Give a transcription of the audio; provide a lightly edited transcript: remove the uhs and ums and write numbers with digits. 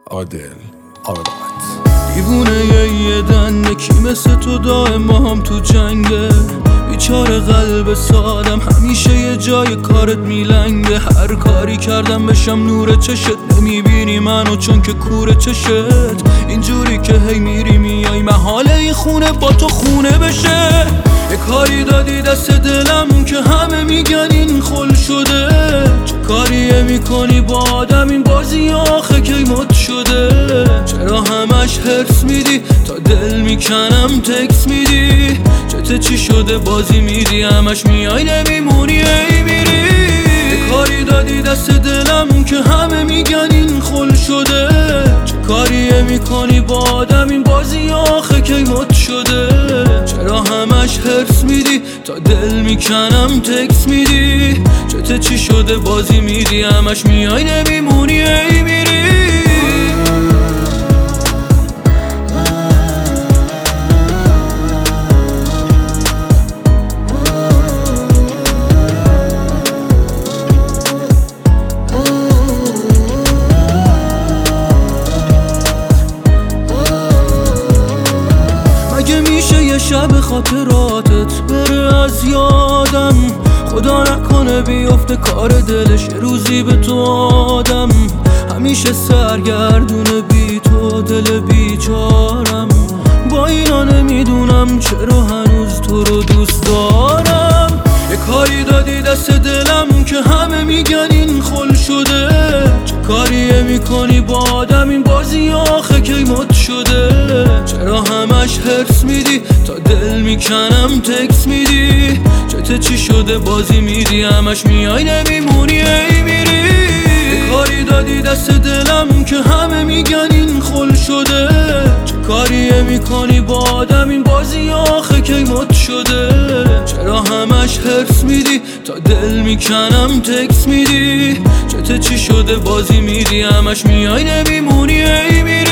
عادل آراد دیوونه یه دنده کی مثل تو دائم با هم تو جنگه. بیچاره قلب سادم همیشه یه جای کارت میلنگه. هر کاری کردم بشم نور چشت، نمیبینی منو چون که کوره چشت. اینجوری که هی میری میای محاله این خونه با تو خونه بشه. یه کاری دادی دست دلم که همه میگن این خل شده. چه کاریه میکنی با آدم این بازی آخه کی مد شده. چرا همش هرس میدی تا دل میکنم تکس میدی. چته چی شده بازی میدی همش میای نمیمونی ای میری. یه کاری دادی دست دلم که همه میگن این خل شده. چه کاریه میکنی با آدم این بازی آخه کی مد شده. چرا همش هرس میدی تا دل میکنم تکس میدی. چته چی شده بازی میدی همش میای نمیمونی ای میری. مگه میشه یه شب خاطراتت بره از یادم. خدا نکنه بیفته کار دلش یه روزی به تو آدم. همیشه سرگردونه بی تو دل بیچارم. با اینا نمیدونم چرا هنوز تو رو دوست دارم. یه کاری دادی دست دلم که همه میگن این خل شده. چه کاریه میکنی با آدم این بازی آخه کی مد شده. چرا همش هرس میدی تا دل میکنم تکس میدی. چته چی شده بازی میدی همش میای نمیمونی ای میری. یه کاری دادی دست دلم که همه میگن این خل شده. چه کاریه میکنی با آدم این بازی آخه کی مد شده. چرا همش هرس میدی تا دل میکنم تکس میدی. چته چی شده بازی میدی همش میای نمیمونی ای میری.